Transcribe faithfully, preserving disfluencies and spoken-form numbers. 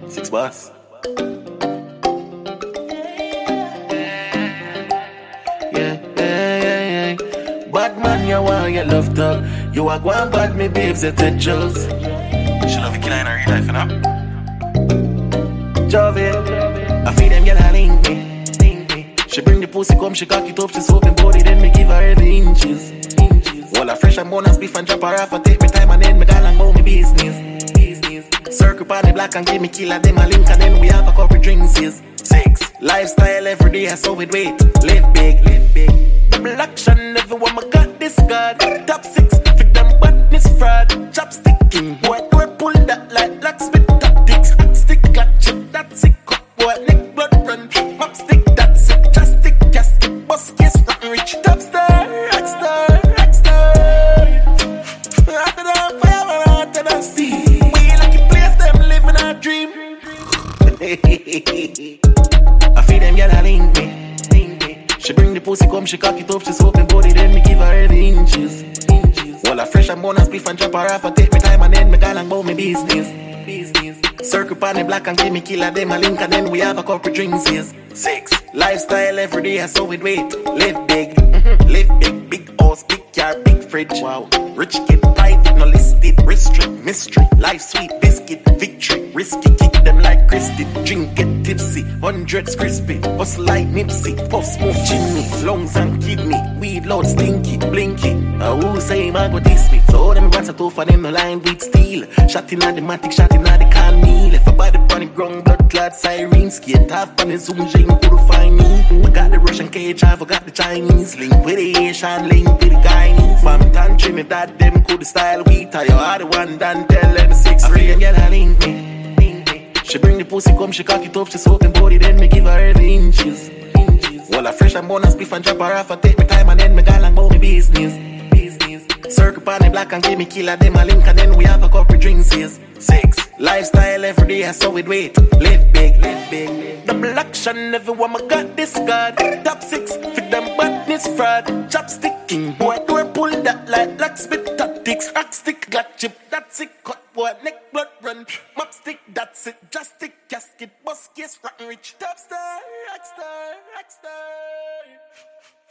Six bus. Yeah, yeah, yeah, yeah. Bad man, you want your love dog. You are going bad, me babes, you take Joes. She love you, killer in her real life, you know? Jove, I feed them, girl, I link me. She bring the pussy, come, she cock it up, she soap and body, then me give her every inches. inches. All her fresh and bonus beef and drop her off, I take me time and then me call and go me business. business. Circle on the black and give me killer, then my link and then we have a couple drinks. Yes. Six. Lifestyle every day, I saw it wait. Live big, live big. Double action, everyone, I got this guard. Top six, fit them badness fraud. Chopsticking, boy, boy, pull that like locksmith tactics. Hot stick, clutch it, that's it. Cut, boy, neck blood run. Mop stick, that's it. Chastic, casket, bus case, rotten rich. Top star, rock star, rock star. After that, fire, after that, steam. We lucky place, them living our dream. I feed them, girl, I link me. She bring the pussy, come, she cock it up, she soap and body, then me give her every inches. inches. All her fresh and bonus beef and drop her off, I take me time and then me call and go me business. business. Circle on the black and give me killer, then my link and then we have a couple drinks. Yes. Six. Lifestyle every day, I saw it wait. Live big, mm-hmm. Live big, big house, big car, big fridge. Wow. Rich kid, private, no listed, restrict, mystery. Life sweet, biscuit, victory, risky, kick them like Christy. Drink, get tipsy, hundreds crispy, bust like Nipsey, puff smoke chimney, lungs and kidney, weed load stinky, blinky. Uh, who say man go diss me? So all them rats are tough for them no line with steel. Shot in at the matic, shot in at the can meal. If a body on the ground, blood clad siren, skate half on the zoom, Jane could find me. I got the Russian cage, I forgot the Chinese. Link with the Asian, link with the Guyanese. From Tan Trinidad, them could style we tie you are the one done tell them six ray. Girl, I link me. She bring the pussy, come, she cock it up, she soap and body, then me give her every inches. inches. All her fresh and bonus beef and drop her off, I take me time and then me call and go me business. business. Circle on the black and give me killer, then my link and then we have a couple drinks. Yes. Six. Lifestyle every day, I saw it wait. Live big, live big. Double action, everyone, I got this guard. Top six, fit them badness fraud. Chopsticking, boy, door pull that like locksmith tactics. Rock stick, got chip, that's it. Cut, boy, neck blood run. Mop stick, that's it. Just stick, casket, bus case, rotten rich. Top star, rock star, rock star.